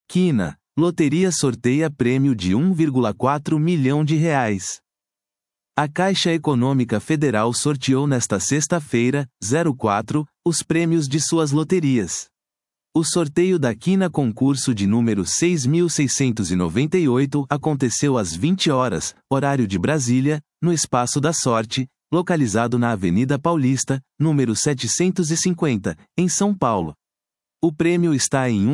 Quina, loteria sorteia prêmio de R$ 1,4 milhão. A Caixa Econômica Federal sorteou nesta sexta-feira, 04, os prêmios de suas loterias. O sorteio da Quina concurso de número 6.698 aconteceu às 20 horas, horário de Brasília, no Espaço da Sorte, localizado na Avenida Paulista, número 750, em São Paulo. O prêmio está em R$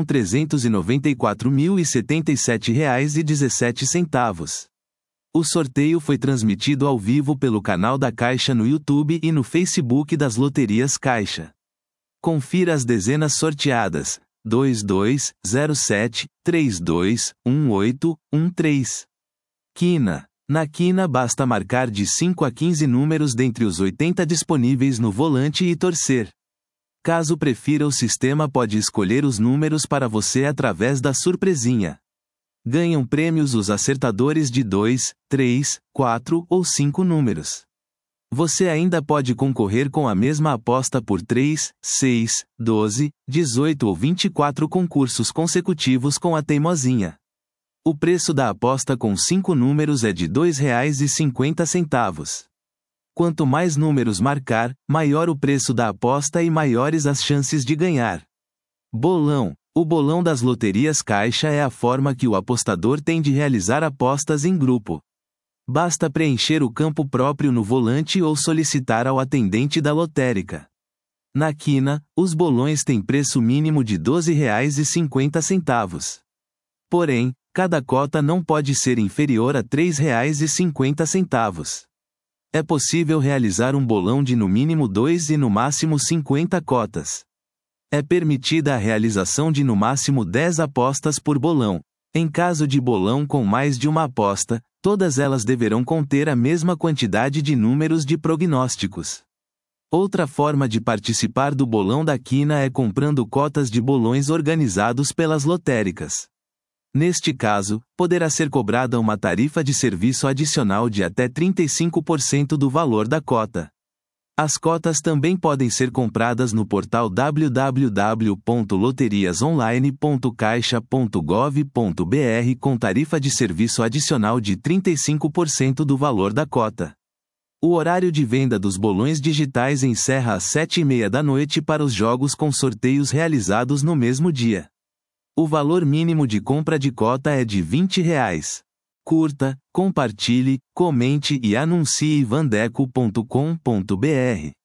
1.394.077,17. O sorteio foi transmitido ao vivo pelo canal da Caixa no YouTube e no Facebook das Loterias Caixa. Confira as dezenas sorteadas: 22, 07, 32, 18, 13. Quina. Na Quina basta marcar de 5 a 15 números dentre os 80 disponíveis no volante e torcer. Caso prefira, o sistema pode escolher os números para você através da surpresinha. Ganham prêmios os acertadores de 2, 3, 4 ou 5 números. Você ainda pode concorrer com a mesma aposta por 3, 6, 12, 18 ou 24 concursos consecutivos com a teimosinha. O preço da aposta com 5 números é de R$ 2,50. Quanto mais números marcar, maior o preço da aposta e maiores as chances de ganhar. Bolão. O bolão das loterias Caixa é a forma que o apostador tem de realizar apostas em grupo. Basta preencher o campo próprio no volante ou solicitar ao atendente da lotérica. Na Quina, os bolões têm preço mínimo de R$ 12,50. Porém, cada cota não pode ser inferior a R$ 3,50. É possível realizar um bolão de no mínimo 2 e no máximo 50 cotas. É permitida a realização de no máximo 10 apostas por bolão. Em caso de bolão com mais de uma aposta, todas elas deverão conter a mesma quantidade de números de prognósticos. Outra forma de participar do bolão da Quina é comprando cotas de bolões organizados pelas lotéricas. Neste caso, poderá ser cobrada uma tarifa de serviço adicional de até 35% do valor da cota. As cotas também podem ser compradas no portal www.loteriasonline.caixa.gov.br com tarifa de serviço adicional de 35% do valor da cota. O horário de venda dos bolões digitais encerra às 7h30 da noite para os jogos com sorteios realizados no mesmo dia. O valor mínimo de compra de cota é de R$ 20. Curta, compartilhe, comente e anuncie vandeco.com.br.